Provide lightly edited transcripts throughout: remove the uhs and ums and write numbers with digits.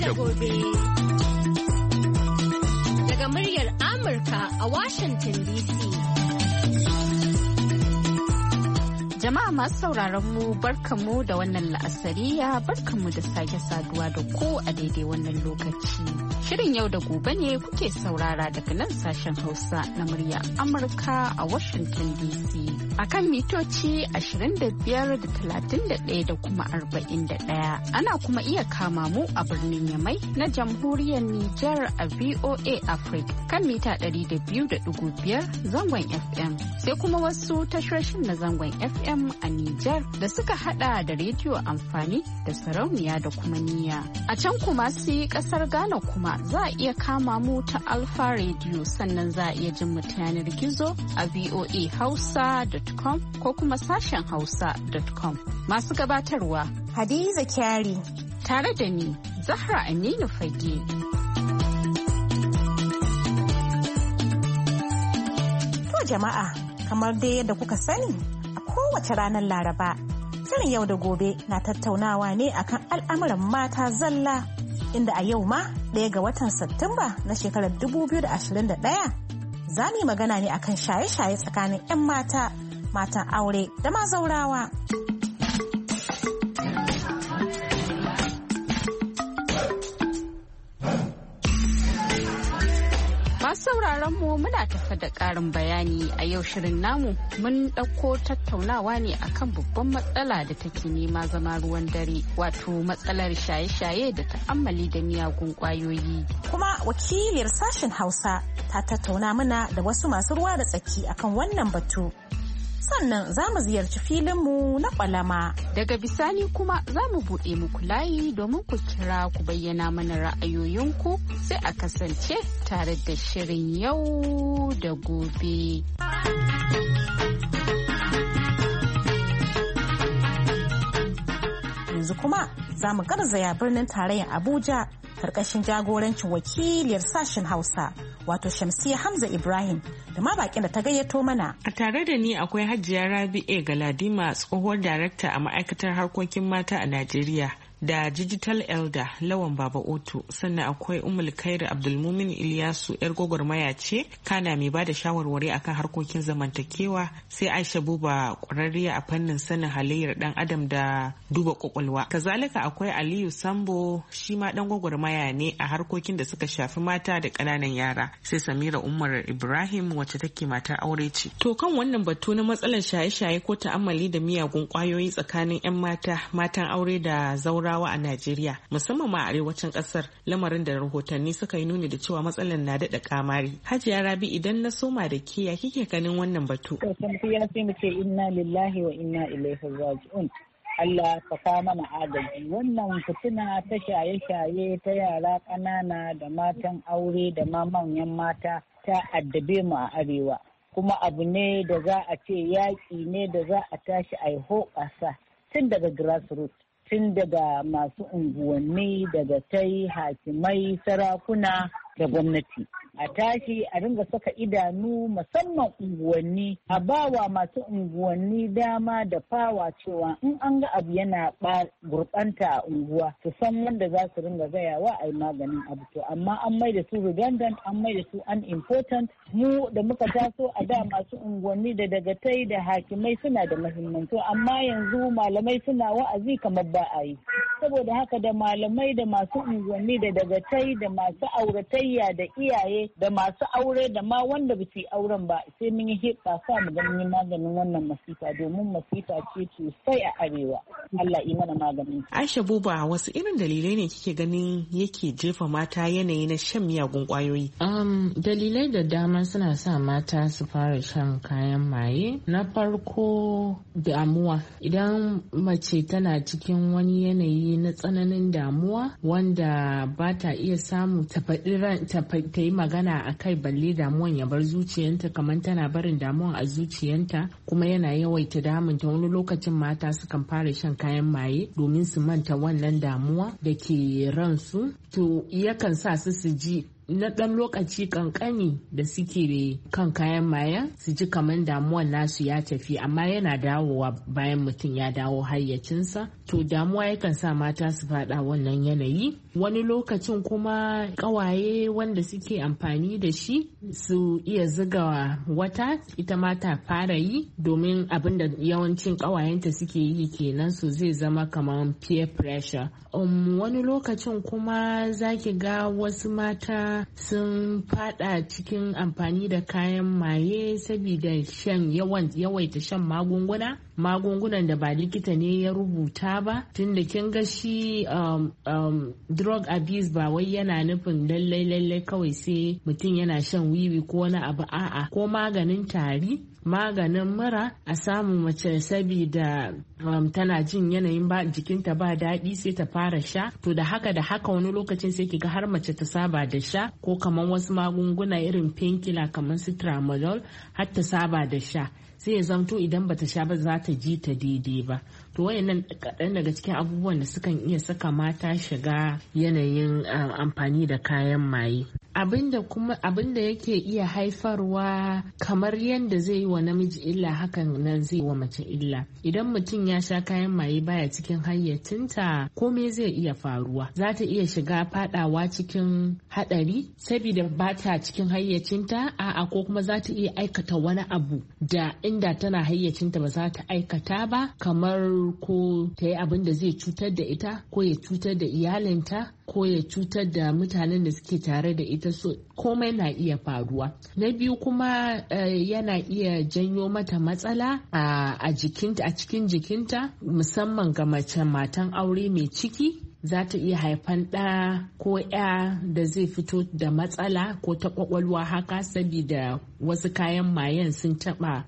gobe. Daga muryar Amurka a Washington DC. Jama'a masu sauraron mu barkamu da wannan la'asariya barkamu da sake saduwa da ku a daidai wannan lokaci. Shirin yau da gobe ne kuke saurara daga nan sashen Hausa na murya Amurka a Washington DC. Akan mitoci 25 da 31 da kuma 41. Ana kuma iya kama mu a birnin Yamai na jamhuriyar Nijar a VOA Africa kan mita 200.5 zangon FM. Sai kuma wasu tashoshin na zangon FM a Nijar da suka hada da rediyo amfani da sarauniya da kuma niyya. A can kuma su kasar Ghana kuma za a iya kama mu ta Alpha Radio sannan za a iya jin mu ta yanar gizo a voahausa.com ko kuma sashen hausa.com. Masu gabatarwa Hadiza Kyari tare da ni Zahra Aminu Fage. To jama'a, kamar dai yadda kuka sani a kowace ranar Laraba, shirin yau da gobe na tattaunawa ne akan al'amuran mata zalla, inda a yau ma 1 ga watan Satumba na shekarar 2021 za mu yi magana ne akan shaye-shaye tsakanin 'yan mata, matan aure da ma zaurawa. Sauraron mu muna tafa da ƙarin bayani a yau shirin namu mun ɗauko tattaunawa ne akan babban matsala da take nema zama ruwan dare, wato matsalar shaye-shaye da ta'ammali da miyagun ƙwayoyi. Kuma wakiliyar sashen Hausa ta tattauna mana da wasu masu ruwa da tsaki akan wannan batu. Sannan za mu ziyarci filinmu na ƙwalama. Daga bisani kuma za mu buɗe muku layi domin ku kira ku bayyana mana ra'ayoyinku, sai a kasance tare da shirin yau da gobe. Yanzu kuma za mu garzaya birnin tarayyar Abuja karkashin jagorancin wakiliyar sashen Hausa wato Shamsiyya Hamza Ibrahim da ma bakin da ta gayyato mana. A tare da ni akwai Hajiya Rabi'e Galadima, tsohuwar darakta a ma'aikatar harkokin mata a Najeriya, da Digital Elder Lawan Baba Oto, sannan akwai Ummul Khairu Abdulmumin Ilyasu, yar gwagwarmaya ce kana mai bada shawarwari akan harkokin zamantakewa, sai Aisha Buba, ƙwararriya a fannin sanin halayyar dan adam da duba kwakwalwa. Kazalika akwai Aliyu Sambo, shi ma dan gwagwarmaya ne a harkokin da suka shafi mata da ƙananan yara, sai Samira Umar Ibrahim wacce take matar aure ce. To kan wannan batu na matsalar shaye-shaye ko ta'ammali da miyagun ƙwayoyi tsakanin 'yan mata, matan aure da zaura a Najeriya, musamman ma a arewacin kasar, lamarin da rahotanni suka yi nuni da cewa matsalar na daɗa kamari. Hajiya Rabi, idan na soma da ke, ya kike ganin wannan batu? To ya sai mu ce inna lillahi wa inna ilaihi raji'un. Allah ka kawo mana agaji. Wannan fitina ta shaye-shaye ta yara ƙanana da matan aure da ma manyan mata ta addabe mu a arewa. Kuma abu ne da za a ce yaƙi ne da za a tashi a yi hoɓasa tun daga grassroots. Tun daga masu unguwanni, daga tai hakimai, sarakuna da gwamnati. A tashi a ringa saka idanu musamman unguwanni, a bawa masu unguwanni dama da fawa cewa in an ga abu yana gurɓanta a unguwa su san wanda za su ringa gayawa a yi maganin abu. To amma an mai da su redundant, an mai da su unimportant. Mu da muka taso a da masu unguwanni da dagatai da hakimai suna da muhimmanci, amma yanzu malamai suna wa'azi kamar ba a yi. Saboda haka da malamai da masu unguwanni da dagatai da masu auratayya da iyaye da masu aure da ma wanda ba su yi auren ba sai mun yi hibba sa mu ga mun yi maganin wannan masifa, domin masifa ce sosai a arewa. Allah yi mana maganin. Aisha Buba, wasu irin dalilai ne kike ganin yake jefa mata yanayi na shan miyagun kwayoyi? Dalilai da dama suna sa mata su fara shan kayan maye. Na farko damuwa. Idan mace tana cikin wani yanayi na tsananin damuwa wanda ba ta iya samu ta yi magana a kai, balle damuwan ya bar zuciyanta, kamar tana barin damuwan a zuciyanta kuma yana yawaita damunta. Wani lokacin mata sukan fara shan kayan maye domin su manta wannan damuwa da ke ransu, to yakan sa su ji na ɗan lokaci kankani da suke kan kayan mayan su ji kamar damuwan nasu ya tafi, amma yana dawowa bayan mutum ya dawo hayyacinsa. To damuwa yakan sa mata su faɗa wannan yanayi. Wani lokacin kuma ƙawaye wanda suke amfani da shi su iya ziga wata ita ma ta fara yi, domin abin da yawancin ƙawayenta suke yi kenan, so zai zama kamar peer pressure. Wani lokacin kuma zaki ga wasu mata sun fada cikin amfani da kayan maye saboda yawaita shan magungunan da ba likita ne ya rubuta ba. Tunda kin ga shi drug abuse ba wai yana nufin lallai kawai sai mutum yana shan wiwi ko wani abu, a'a, ko maganin tari, maganin mura, a samu mace sabida tana jin yanayin jikinta ba daɗi sai ta fara sha. To da haka wani lokacin sai kiga har mace ta saba da sha, ko kamar wasu magunguna irin painkiller kamar su tramadol har ta saba da sha, sai ya zamto idan bata sha ba za ta ji ta daidai ba. To wayannan kaɗan daga cikin abubuwan da sukan iya saka mata shiga yanayin amfani da kayan maye. Abinda yake iya haifarwa kamar yadda zai yi wa namiji illa, hakan nan zai wa mace illa. Idan mutum ya sha kayan maye baya cikin hayyacinta, komai zai iya faruwa. Za ta iya shiga fadawa cikin hadari saboda ba ta cikin hayyacinta, ko kuma za ta iya aikata wani abu da inda tana hayyacinta ba za ta aikata ba, kamar ko ta yi abin da zai cutar da ita, ko ya cutar da iyalinta, ko ya cutar da mutanen da suke tare da ita. So komai na iya faruwa. Na biyu kuma yana iya janyo mata matsala a cikin jikinta, musamman ga mace matan aure mai ciki. Za ta iya haifan ɗa ko ya da zai fito da matsala ko ta kwakwalwa haka, saboda wasu kayan mayen sun taba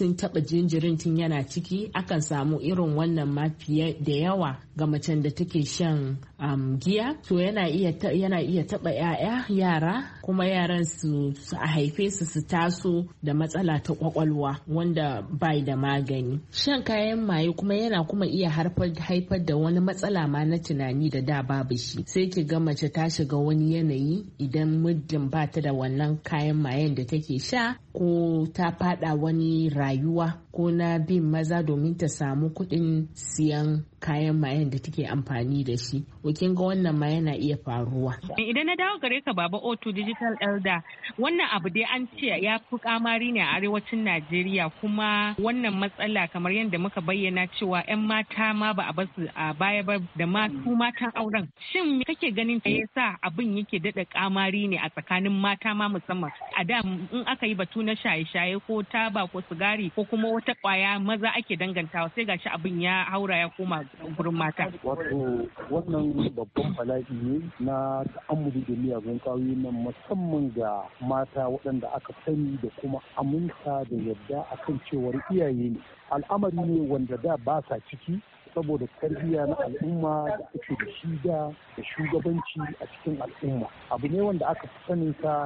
jinjirin tun yana ciki. Akan samu irin wannan ma fiye da yawa ga macen da take shan giya. To yana iya taba yara, kuma yaran su a haife su taso da matsala ta kwakwalwa wanda bai da magani. Shan kayan maye kuma yana kuma iya haifar da wani matsala ma na tunani da babu shi. Sai ki ga mace ta shiga wani yanayi idan muddin ba ta da wannan kayan mayen da take sha, ko ta fada wani rayuwa ko na bin maza domin ta samu kuɗin siyan kayan mayen da take amfani da shi. Kin ga wannan ma yana iya faruwa. Idan na dawo gare ka Baba Otu Digital Elder, wannan abu dai an ce ya fi kamari ne a arewacin Najeriya, kuma wannan matsala kamar yadda muka bayyana cewa 'yan mata ma ba a basu a baya ba, da ma su matan auren. Shin me kake ganin ta yasa abin yake daɗa kamari ne a tsakanin mata ma, musamman a da in aka yi batu na shaye-shaye ko taba ko sigari ko kuma wata kwaya maza ake dangantawa, sai gashi abin ya haura ya koma gurin mata. Wato wannan babban bala'i ne na ta'ammuli da miyagun kwayoyi nan, musamman ga mata waɗanda aka sani da kuma aminta da yadda akan cewar iyaye ne. Al'amari ne wanda da ba sa ciki saboda tarbiyya na al'umma da ake da shi da shugabanci a cikin al'umma. Abu ne wanda aka fi sanin sa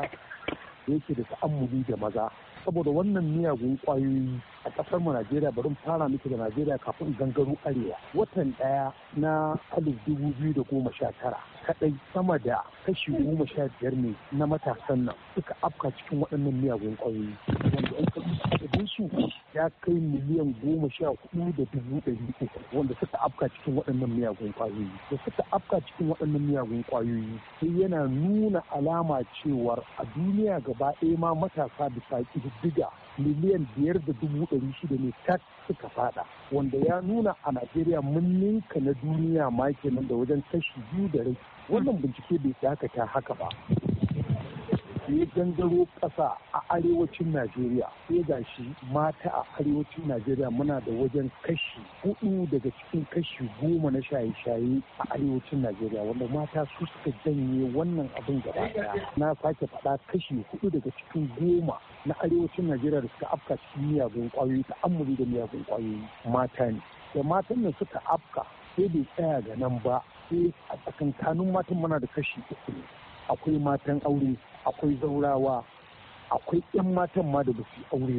da yake da ta'ammuli da maza. Saboda wannan miyagun kwayoyi a kasar mu Najeriya, bari mu fara miki da Najeriya kafin gangaro arewa. Watan ɗaya na 2019 kadai sama da kashi 15 ne na matasan nan suka afka cikin waɗannan miyagun kwayoyi, wanda an kaɗi su ya kai miliyan 14,300 wanda suka afka cikin waɗannan miyagun kwayoyi. Da suka afka cikin waɗannan miyagun kwayoyi sai yana nuna alama cewar a duniya gaba ɗaya ma matasa bisa ƙididdiga miliyan 5,600 ne tak suka fada, wanda ya nuna a Najeriya mun ninka na duniya ma kenan da wajen kashi 2 da rai. Wannan bincike bai dakata haka ba. Ya gangaro ƙasa a arewacin Najeriya, sai ga shi mata a arewacin Najeriya muna da wajen kashi 4 daga cikin kashi 10 na shaye-shaye a arewacin Najeriya, wanda mata su suka janye wannan abin gaba daya. Na sake faɗa kashi 4 daga cikin 10 na arewacin Najeriya da suka afka cikin miyagun ƙwayoyi, ta'ammuli da miyagun ƙwayoyi mata ne. Da matan nan suka afka sai bai tsaya ga nan ba, sai a tsakankanin matan muna da kashi 3 ne. Akwai matan aure, akwai zaurawa, akwai 'yan matan ma da ba su aure ba,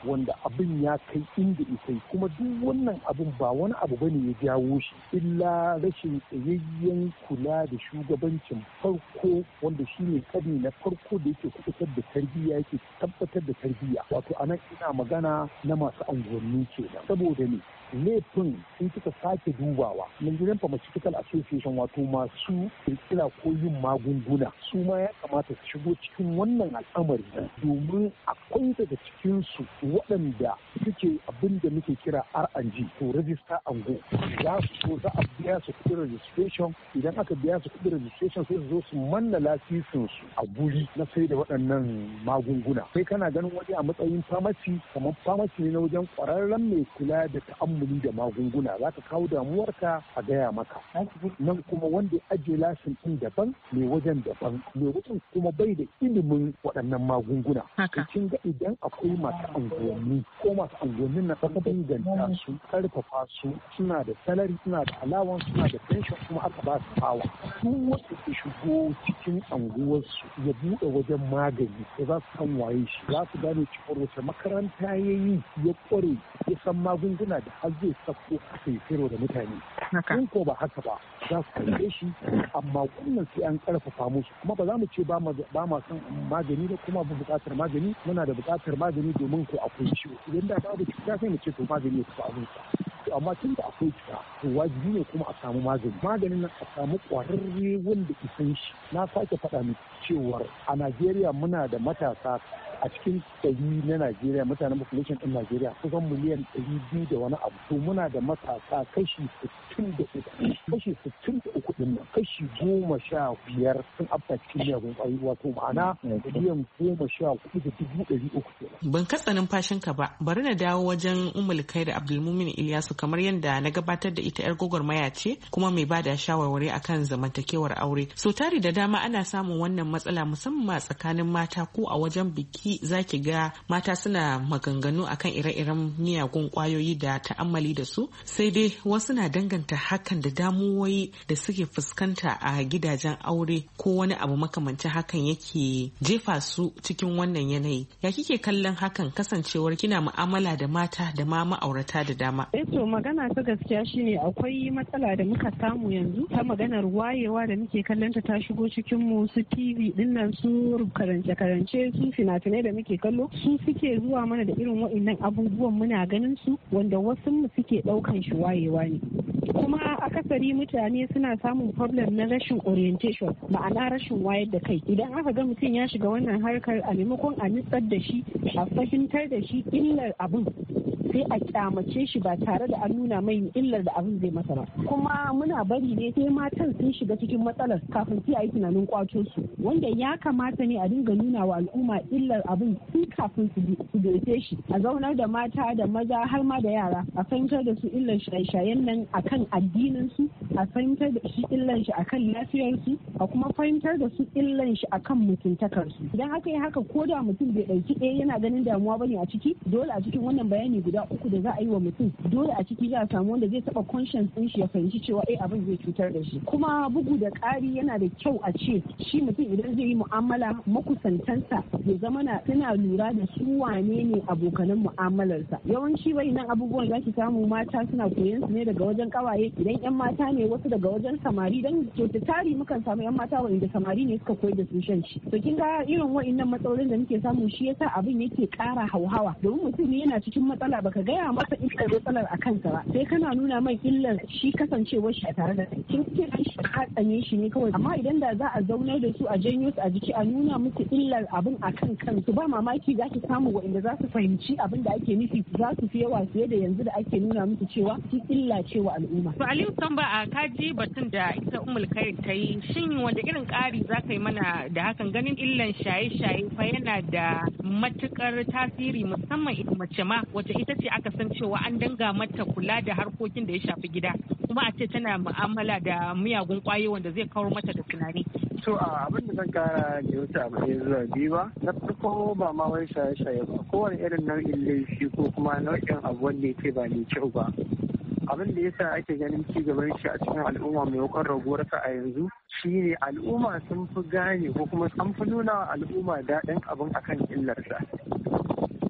wanda abin ya kai inda isai, kuma duk wannan abin ba wani abu bane ya jawo shi illa rashin tsayayyen kula da shugabancin farko, wanda shine kadi na farko da yake kubutar da tarbiyya, yake tabbatar da tarbiyya. Wato anan ina magana na masu anguwanni kenan. Saboda ne laifin in kika sake dubawa, Nigerian Pharmaceutical Association wato masu kirkira ko yin magunguna su ma ya kamata su shigo cikin wannan al'amari, domin akwai daga cikin su waɗanda suke abin da muke kira R&G to register and go. Za a biya su kuɗin registration, idan aka biya su kuɗin registration sai su zo su manna lasisin su a guri na sai da waɗannan magunguna. Sai kana ganin wani a matsayin pharmacy, kamar pharmacy ne na wajen ƙwararren mai kula da ta'ammuli da magunguna, za ka kawo damuwarka a gaya maka. Nan kuma wanda ya ajiye lasin ɗin daban, mai wajen daban, mai wajen kuma bai da ilimin waɗannan magunguna. Kin ga idan akwai masu anguwanni ko masu anguwannin na ƙasa inganta su, ƙarfafa su, suna da salari, suna da alawan, suna da pension, kuma aka ba su hawa. Duk wanda ke shigo cikin anguwarsu ya buɗe wajen magani, da za su san waye shi, za su gane cewa wace makaranta ya yi, ya ƙware, ya san magunguna da har zai sako kasa ya sayarwa da mutane. In ko ba haka ba za su karɓe shi, amma wannan sai an ƙarfafa musu. Kuma ba za mu ce ba ma son magani da kuma buƙatar magani, muna da buƙatar magani domin ko akwai ciwo. Idan da babu cuta sai mu ce to magani ya tafi abinsa. Amma tun da akwai cuta to wajibi ne kuma a samu magani. Maganin nan a samu ƙwararre wanda isan shi. Na sake faɗa miki cewar a Najeriya muna da matasa a cikin ɗari na Najeriya, mutanen population ɗin Najeriya kusan miliyan 200 da wani abu. To muna da matasa kashi 63 ɗin nan kashi 15 sun afta cikin miyagun ƙwayoyi, wato ma'ana miliyan 14,300 kenan. Ban katsa numfashinka ba, bari na dawo wajen Ummul Khair Abdulmumin Ilyasu. Kamar yadda na gabatar da ita 'yar gwagwarmaya ce kuma mai bada shawarwari akan zamantakewar aure. So tari da dama ana samun wannan matsala musamman tsakanin mata, ko a wajen biki zaki ga mata suna maganganu akan ire-iren miyagun kwayoyi da ta'ammali da su, sai dai wasu na danganta hakan da damuwoyi da suke fuskanta a gidajen aure ko wani abu makamancin hakan yake jefa su cikin wannan yanayi. Ya kike kallon hakan, kasancewar kina mu'amala da mata da ma ma'aurata da dama? To magana ta gaskiya shine akwai matsala da muka samu yanzu ta maganar wayewa da muke kallon ta shigo cikin mu, su TV dinnan, su karance su fina-finai da muke kallo, su suke zuwa mana da irin wa'annan abubuwan muna ganin su, wanda wasu mu suke daukan shi wayewa ne. Kuma akasari mutane suna samun problem na rashin orientation, ma'ana rashin wayar da kai. Idan aka ga mutum ya shiga wannan harkar, a maimakon a nutsar da shi, a fahimtar da shi illar abin, sai a kyamace shi ba tare da an nuna mai illar da abin zai masa ba. Kuma muna bari ne sai matan sun shiga cikin matsalar kafin su yi tunanin kwato su, wanda ya kamata ne a dinga nuna wa al'umma illar abin tun kafin su doke shi. A zaunar da mata da maza har ma da yara, a fahimtar da su illar shaye-shayen nan akan addinin su, a fahimtar da shi illar shi akan lafiyar su, a kuma fahimtar da su illar shi akan mutuntakar su. Idan aka yi haka, ko da mutum bai ɗauki ɗaya yana ganin damuwa bane a ciki, dole a cikin wannan bayani guda uku da za a yi wa mutum, dole a ciki za a samu wanda zai taba conscience din shi ya fahimci cewa abin zai cutar da shi. Kuma bugu da ƙari yana da kyau a ce shi mutum idan zai yi mu'amala, makusantansa ya zama suna lura da su wane ne abokanan mu'amalarsa. Yawanci nan abubuwan za ki samu mata suna koyon su ne daga wajen kawaye, idan yan mata ne wasu daga wajen samari, dan ta tari mukan samu yan mata wanda samari ne suka koyar da su shan shi. To kin ga irin wa'annan matsalolin da muke samu, shi yasa abin yake ƙara hauhawa, domin mutum ne yana cikin matsala baka gaya masa illar matsalar a kansa ba, sai kana nuna mai illar shi kasancewar shi a tare da kai. Kin ce shi ka tsane shi ne kawai, amma idan da za a zaunar da su, a janyo su a jiki, a nuna musu illar abin a kan kansu, ba mamaki za ki samu waɗanda za su fahimci abin da ake nufi, za su fi yawa fiye da yanzu da ake nuna musu cewa shi illa ce wa al'umma. To Aliyu Samba, a kaji batun da ita Ummul Khair ta yi, shin wanda irin ƙari za ka yi mana da hakan, ganin illan shaye-shaye fa yana da matukar tasiri, musamman mace ma wacce ita ce aka san cewa an danga mata kula da harkokin da ya shafi gida, kuma a ce tana mu'amala da miyagun kwayoyi wanda zai kawar mata da tunani. To abin da zan kara da wuce abu ɗaya zuwa biyu ba, na farko ba ma wai shaye-shaye ba, kowane irin nau'in laifi ko kuma nau'in abu wanda yake ba mai kyau ba. Abin da yasa ake ganin ci gaban shi a cikin al'umma maimakon raguwarsa a yanzu shine al'umma sun fi gane ko kuma an fi nuna wa al'umma daɗin abin akan illarsa.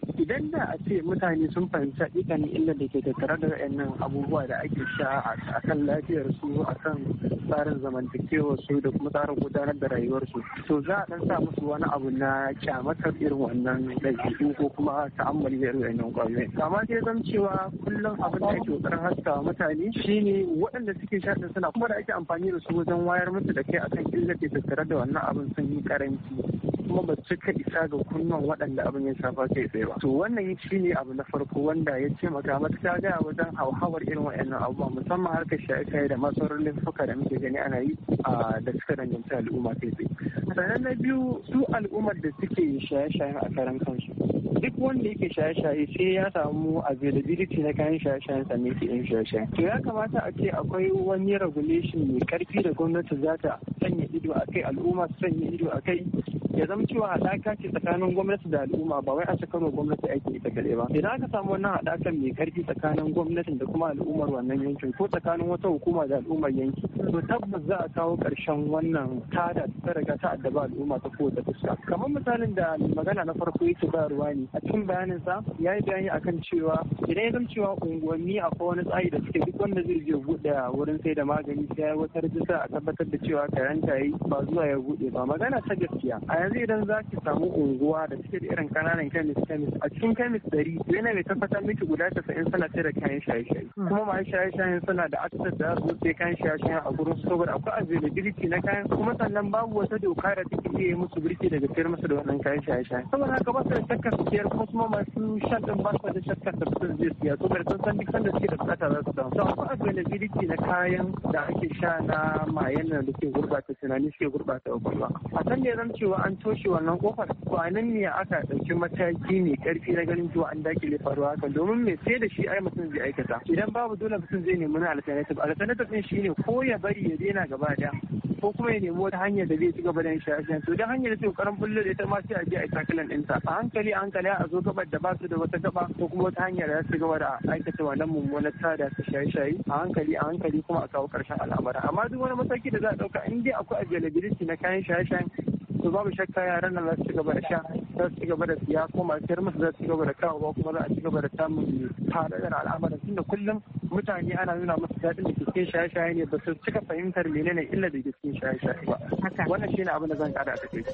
idan da a ce mutane sun fahimci hakikanin illa da ke tattare da wayannan abubuwa da ake sha a kan lafiyar su, a kan tsarin zamantakewar su da kuma tsarin gudanar da rayuwar su, to za a dan sa musu wani abu na kyamatar irin wannan ɗabi'u ko kuma ta'ammali da irin wannan ƙwayoyin. Amma sai zan cewa kullum abin da ake ƙoƙarin haskawa mutane shine waɗanda suke sha din suna kuma da ake amfani da su wajen wayar musu da kai akan illa da tattare da wannan abin sun yi karanci kuma ba cika isa ga kunnan waɗanda abin ya shafa kai tsaye ba. To wannan shi ne abu na farko wanda ya ce maka matuƙa ga wajen hauhawar irin waɗannan abubuwa musamman harkar shaye-shaye da masu laifuka da muke gani ana yi da suka danganci al'umma kai tsaye. Sannan na biyu su al'ummar da suke shaye-shayen a karan kansu. Duk wanda yake shaye-shaye sai ya samu availability na kayan shaye-shayen sannan yake yin shaye-shaye. To ya kamata a ce akwai wani regulation mai karfi da gwamnati za ta sanya ido a kai, al'umma su sanya ido a kai, ya zama cewa haɗaka ce tsakanin gwamnati da al'umma ba wai a cikin gwamnati ake ita kaɗai ba. Idan aka samu wannan haɗakan mai karfi tsakanin gwamnatin da kuma al'ummar wannan yankin ko tsakanin wata hukuma da al'ummar yanki, to tabbas za a kawo ƙarshen wannan tada ta riga ta addaba al'umma ta kowace fuska. Kamar misalin da magana na farko yake bayarwa ne a cikin bayaninsa ya yi bayani akan cewa idan ya zama cewa unguwanni akwai wani tsari da suke duk wanda zai je buɗe wurin sai da magani sai ya wata rajista a tabbatar da cewa karanta yi ba zuwa ya buɗe ba. Magana ta gaskiya a yanzu idan za ki samu unguwa da suke da irin kananan kemis a cikin kemis 100 yana mai tabbatar miki guda 90 suna sai da kayan shaye-shaye kuma ma shaye-shayen suna da access da su sai kayan shaye-shayen a gurin su saboda akwai availability na kayan kuma sannan babu wata doka da take iya musu birki daga sayar musu da wannan kayan shaye-shaye saboda haka ba su da shakkar su siyar kuma masu shan din ba su da shakkar da su zai siya saboda sun san duk sanda suke da bukata za su samu. To akwai availability na kayan da ake sha na mayan da suke gurbata tunani suke gurbata kwakwalwa. A san da ya zama cewa an toshe wannan kofar to a nan ne aka ɗauki mataki mai ƙarfi na ganin cewa an dakile faruwa haka domin me sai da shi ai mutum zai aikata idan babu dole mutum zai nemi na alternative din shine ko ya bari ya daina gaba da ko kuma ya nemi wata hanyar da zai ci gaba da yin shaye-shaye to dan hanyar da sai kokarin bullo da ita ma sai a je a yi takilan ɗinta a hankali a zo gabar da ba su da wata gaba ko kuma wata hanyar da su gaba da aikata wannan mummunar tada ta shaye-shaye a hankali kuma a kawo ƙarshen al'amura amma duk wani mataki da za a ɗauka in dai akwai availability na kayan shaye-shaye to babu shakka yaran nan za su ci gaba da sha za su ci gaba da siya ko masu sayar musu za su ci gaba da kawo kuma za a ci gaba da samun tsadar al'amarin tunda kullum mutane ana nuna musu daɗin da ke cikin shaye-shaye ne ba su cika fahimtar menene illa da ke cikin shaye-shaye ba wannan shine abin da zan kada a take.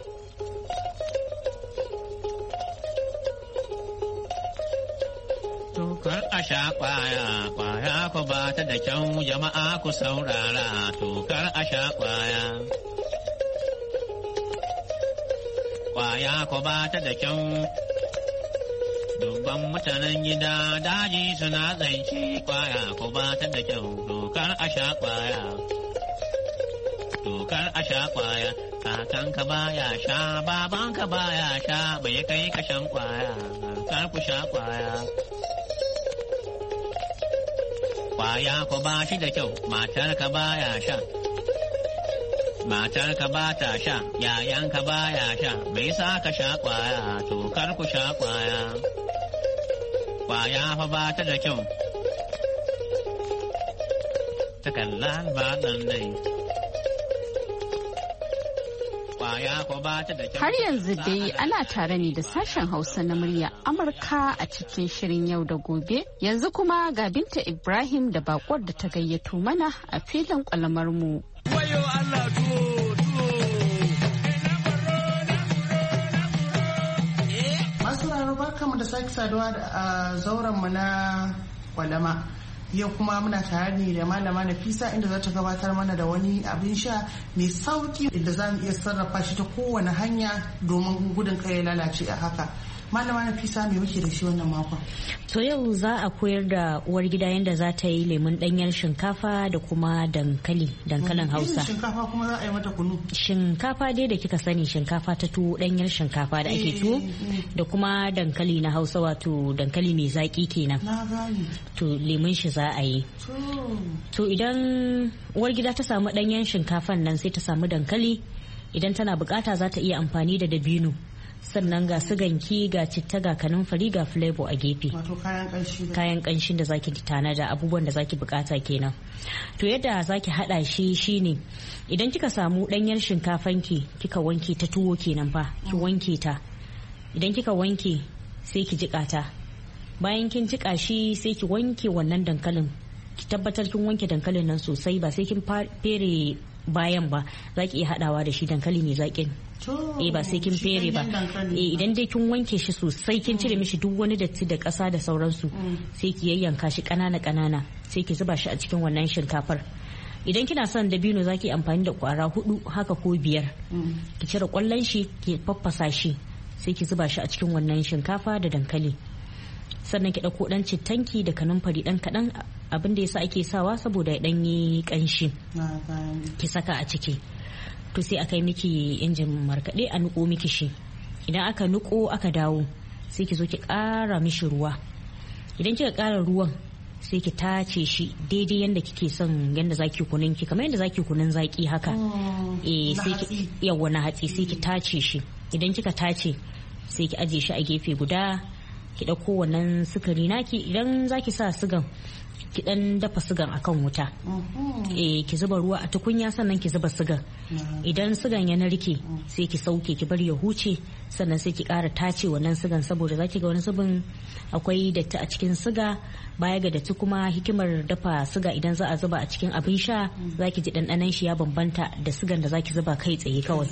Tukar a sha kwaya ku ba ta da kyau jama'a ku saurara tukar a sha kwaya. Kwaya ku ba ta da kyau, dubban mutanen gida daji suna zance kwaya ku ba ta da kyau tukar a sha kwaya. Tukar a sha kwaya, kakanka baya sha, babanka baya sha, bai kai ka shan kwaya, kar ku sha kwaya. Kwaya ku ba shi da kyau, matarka baya sha. Matarka ba ta sha, yayanka baya sha, bai sa ka sha kwaya, to kar ku sha kwaya. Kwaya fa ba ta da kyau. Takalla ba ɗan dai. Har yanzu dai ana tare ne da sashen Hausa na murya Amurka a cikin shirin yau da gobe. Yanzu kuma ga Binta Ibrahim da bakwar da ta gayyato mana a filin kwalamar mu. Masu raro barkamu da sake saduwa a zauren mu na kwalama. Yau kuma muna tare ne da malama Nafisa inda za ta gabatar mana da wani abin sha mai sauki inda za mu iya sarrafa shi ta kowane hanya domin gudun kai ya lalace a haka. Malama Nafisa me muke da shi wannan makon? To yau za a koyar da uwar gida yadda za ta yi lemun ɗanyar shinkafa da kuma dankalin Hausa. Shinkafa kuma za a yi mata kunu? Shinkafa dai da kika sani shinkafa ta tuwo ɗanyar shinkafa da ake tuwo da kuma dankali na Hausa wato dankali mai zaƙi kenan. Na gani. To lemun shi za a yi. To idan uwar gida ta samu ɗanyar shinkafan nan sai ta samu dankali idan tana bukata za ta iya amfani da dabino. Sannan ga siganki ga citta ga kanumfari ga flavor a gefe kayan kanshin da zaki tanada abubuwan da zaki bukata kenan. To yadda zaki hada shi shine idan kika samu danyar shinkafanki kika wanke ta tuwo kenan fa ki wanke ta idan kika wanke sai ki jiƙa ta. Bayan kin jiƙa shi sai ki wanke wannan dankalin, ki tabbatar kin wanke dankalin nan sosai, ba sai kin fere bayan ba, za ki iya haɗawa da shi dankali mai zaƙin. Ba sai kin fere ba. Idan dai kin wanke shi sosai kin cire mishi duk wani datti da ƙasa da sauransu, sai ki yayyanka shi ƙanana sai ki zuba shi a cikin wannan shinkafar. Idan kina son dabino za ki amfani da kwara 4 haka ko 5, ki cire ƙwallon shi ki faffasa shi sai ki zuba shi a cikin wannan shinkafa da dankali. Sannan ki ɗauko ɗan cittanki da kanumfari ɗan kaɗan, abin da yasa ake sawa saboda ya ɗan yi ƙanshi, ki saka a ciki. To sai aka yi miki injin markaɗe a nuko miki shi. Idan aka nuko aka dawo sai ki zo ki ƙara mishi ruwa. Idan kika ƙara ruwan sai ki tace shi daidai yanda kike son, yanda zaki kunun ki, kamar yanda zaki kunun zaki haka. Sai ki yawa na hatsi sai ki tace shi. Idan kika tace sai ki aje shi a gefe guda, ki ɗauko wannan sukari naki. Idan zaki sa sigan ki dan dafa sigan akan wuta, ki zuba ruwa a tukunya sannan ki zuba sigan. Idan sigan ya narke sai ki sauke ki bari ya huce, sannan sai ki ƙara tace wannan sigan, saboda zaki ga wani zubin akwai datti a cikin siga. Baya ga datti kuma hikimar dafa siga idan za a zuba a cikin abin sha zaki ji ɗanɗanon shi ya bambanta da sigan da zaki zuba kai tsaye kawai.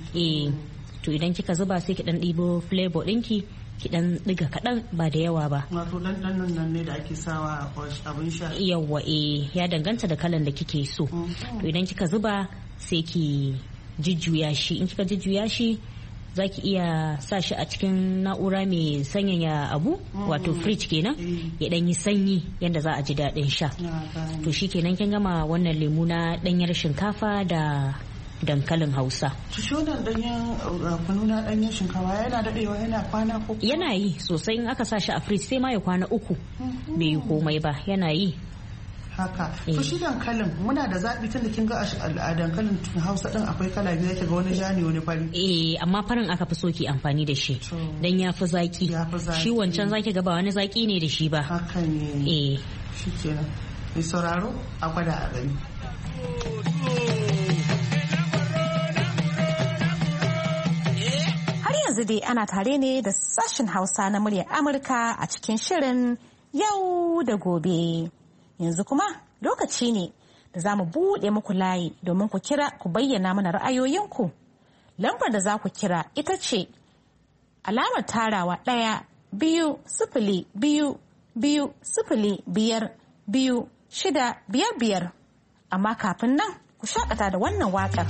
To idan kika zuba sai ki dan ɗibo flavor ɗinki, ki dan diga kaɗan ba da yawa ba. Wato ɗanɗanon nan ne da ake sawa a abin sha. Yawwa ya danganta da kalan da kike so. To idan kika zuba sai ki jujjuya shi. In kika jujjuya shi za ki iya sa shi a cikin na'ura mai sanyaya abu, wato fridge kenan, ya dan yi sanyi yadda za a ji daɗin sha. To shi kenan kin gama wannan lemu na ɗanyar shinkafa da dankalin Hausa. Shi wannan kunu na ɗanyen shinkafa yana daɗewa, yana kwana ko? Yana yi sosai, in aka sa shi a fridge sai ma ya kwana 3 bai yi komai ba, yana yi. Haka. To shi dankalin muna da zaɓi tun da kin ga a dankalin Hausa ɗin akwai kala biyu, yake ga wani ja ne wani fari. Amma farin aka fi so ki amfani da shi dan ya fi zaki. Shi wancan zaki ga ba wani zaki ne da shi ba. Haka ne. Shi kenan. Mai sauraro a gwada a gani. Yanzu dai ana tare ne da sashen Hausa na muryar Amurka a cikin shirin yau da gobe. Yanzu kuma lokaci ne da za mu buɗe muku layi domin ku kira ku bayyana mana ra'ayoyinku. Lambar da za ku kira ita ce alamar tarawa 1-2-0-2-0-5-2-6-5-5. Amma kafin nan ku shakata da wannan waƙar.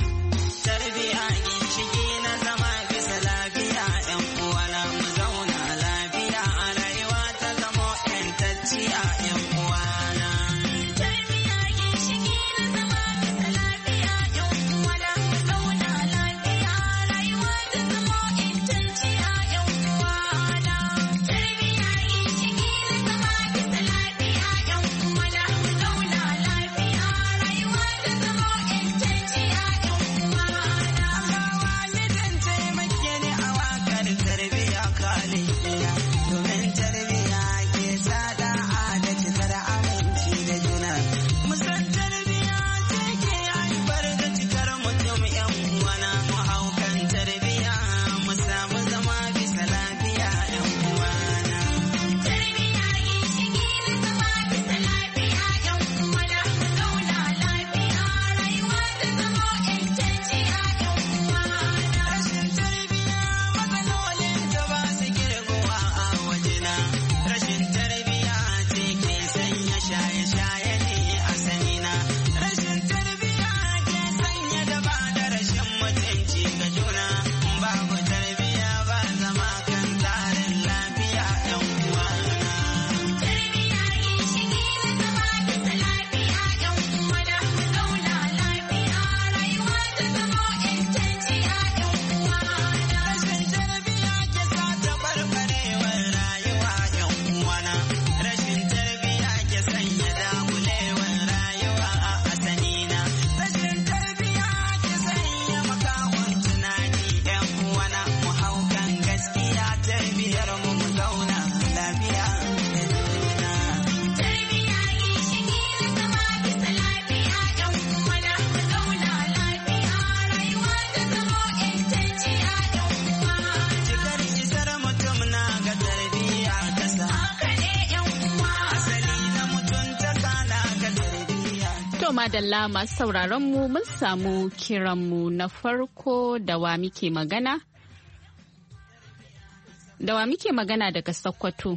madalla masu sauraron mu mun samu kiranmu na farko da wa muke magana? Da wa muke magana daga Sokoto?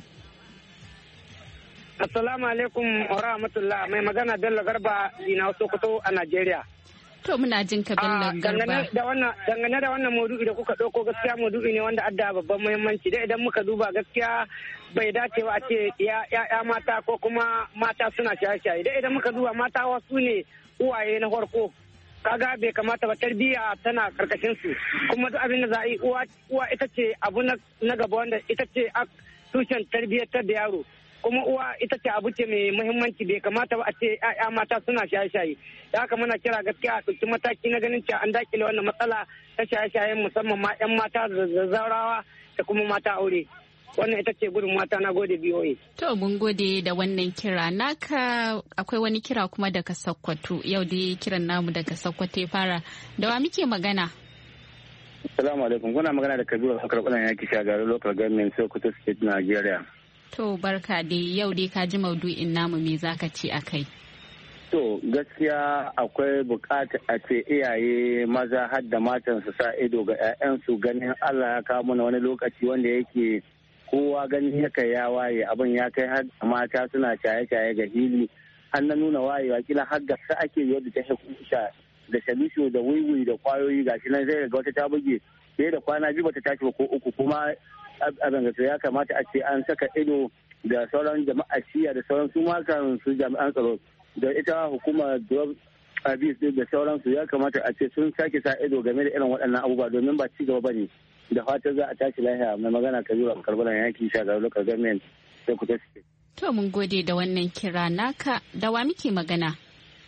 Assalamu alaikum wa rahmatullah, mai magana Bello Garba Dina Sokoto a Najeriya. To muna jin ka Bello Garba. Dangane da wannan maudu'i da kuka ɗauko gaskiya maudu'i ne wanda adda babban muhimmanci da idan muka duba gaskiya bai dace ba a ce ya mata ko kuma mata suna shaye-shaye da idan muka duba mata wasu ne uwaye na farko kaga bai kamata ba tarbiyya tana karkashin su kuma duk abin da za a yi uwa ita ce abu na gaba wanda ita ce tushen tarbiyyar da yaro kuma uwa ita ce abu ce mai muhimmanci bai kamata ba a ce ya mata suna shaye-shaye da haka muna kira gaskiya a ɗauki mataki na ganin cewa an dakile wannan matsala ta shaye-shaye musamman ma 'yan mata da zaurawa da kuma mata aure. Wannan ita ce gudun mata na gode BOA. To mun gode da wannan kira naka akwai wani kira kuma daga Sokoto yau dai kiran namu daga Sokoto ya fara da wa muke magana? Assalamu alaikum kuna magana da Kabiru Bakar Kulan yaki shagaru local government Sokoto state Nigeria. To barka dai yau dai ka ji maudu'in namu me zaka ce akai? To gaskiya akwai bukata a ce iyaye maza har da matan su sa ido ga 'ya'yansu ganin Allah ya kawo mana wani lokaci wanda yake kowa ganin ya kai ya waye abin ya kai har mata suna shaye-shaye ga hili har na nuna wayewa kila har gasa ake yadda ta sha da shalisho da wiwi da kwayoyi gashi nan zai ga wata ta buge sai da kwana biyu bata tashi ba ko uku kuma abin da ya kamata a ce an saka ido da sauran jama'a shiya da sauran su ma kan su jami'an tsaro da ita hukumar drug abuse da sauransu ya kamata a ce sun sake sa ido game da irin waɗannan abubuwa domin ba ci gaba bane da fatan za a tashi lafiya mai magana ka zuwa karbaran yaki shagar local government sai ku tashi. To mun gode da wannan kira naka da wa muke magana?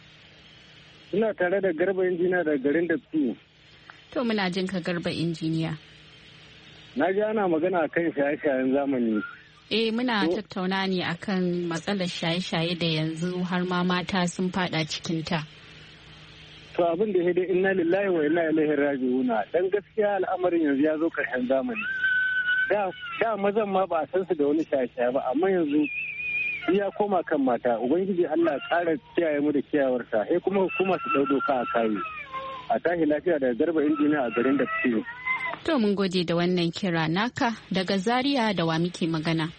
Ina tare da Garba injiniya da garin da su. To muna jin ka Garba injiniya. Na ji ana magana akan shaye-shayen zamani. Muna tattauna ne akan matsalar shaye-shaye da yanzu har ma mata sun fada cikinta. To abin da dai inna lillahi wa inna ilaihi raji'una dan gaskiya al'amarin yanzu ya zo karshen zamani. Da mazan ma ba a san su da wani shaye-shaye ba amma yanzu ya koma kan mata ubangiji Allah ya ƙara kiyaye mu da kiyawarsa sai kuma hukuma su dau doka a kai. A tashi lafiya daga Garba injiniya a garin da su. To mun gode da wannan kira naka daga Zaria da wa muke magana.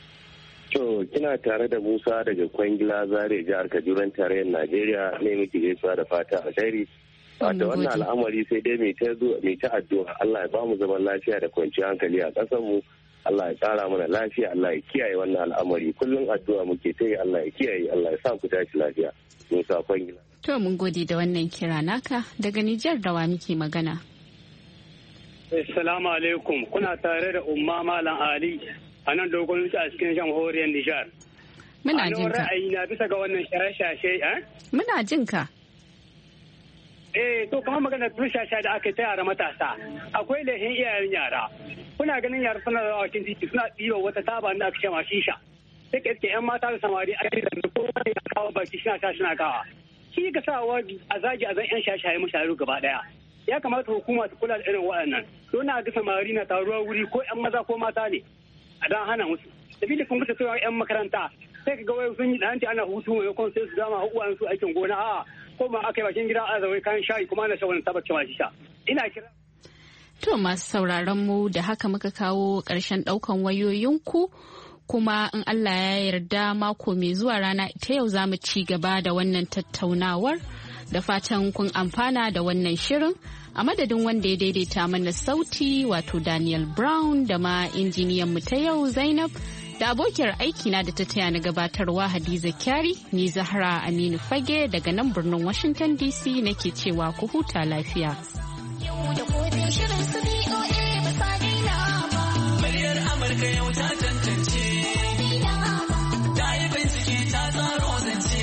To kina tare da Musa daga Kwangila Zaria jihar Kaduna tarayyar Najeriya ne muke gaisuwa da fata a shairi. Wata wannan al'amari sai dai mai ta addu'a Allah ya ba mu zaman lafiya da kwanciyar hankali a ƙasar mu. Allah ya tsara mana lafiya Allah ya kiyaye wannan al'amari kullum addu'a muke ta yi Allah ya kiyaye Allah ya sa ku tashi lafiya. Musa Kwangila. To mun gode da wannan kira naka daga Nijar da wa muke magana. Assalamu alaikum kuna tare da Umma Malam Ali a nan dogon wuce a cikin jamhuriyar Nijar. Muna jin ka. Ra'ayi na bisa ga wannan shashe Muna jin ka. To kamar magana shashe da aka ta yara matasa akwai laifin iyayen yara. Kuna ganin yara suna da wakin titi suna ɗiwa wata taba da aka ce ma shisha. Sai ka iske 'yan mata da samari a kai da kowa ya kawo baki suna kawa. Shi ka sa a zagi a zan 'yan shashaye masharu gaba ɗaya. Ya kamata hukuma su kula da irin waɗannan don na ga samari na taruwa wuri ko 'yan maza ko mata ne a dan hana musu sabida kun kusa cewa 'yan makaranta sai ka ga wai sun yi ɗanci ana hutu maimakon sai su dama uwan su aikin gona a ko ma aka yi bakin gida a zawai kayan shayi kuma ana shawarar tabbacin ma shisha ina kira. To masu sauraron mu da haka muka kawo ƙarshen ɗaukan wayoyinku kuma in Allah ya yarda mako mai zuwa rana ita yau za mu ci gaba da wannan tattaunawar. Da fatan kun amfana da wannan shirin a madadin wanda ya daidaita mana sauti wato Daniel Brown da ma injiniyan mu ta yau Zainab da abokiyar aikina da ta taya na gabatarwa Hadiza Kyari ni Zahra Aminu Fage daga nan birnin Washington DC nake cewa ku huta lafiya. Muryar Amurka yau ta tantance ta yi bincike ta tsaro zance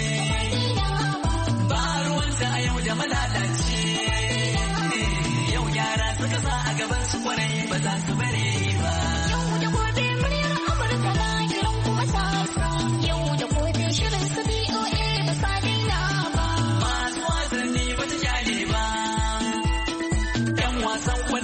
da malalace yau yara suka sa a gaban su kwarai ba za su bare ba. Yau da gobe muryar Amurka na kiran kuma sasa. Yau da gobe shirin su BOA ba sa daina ba. Masu wasanni ba ta kyale ba. 'Yan wasan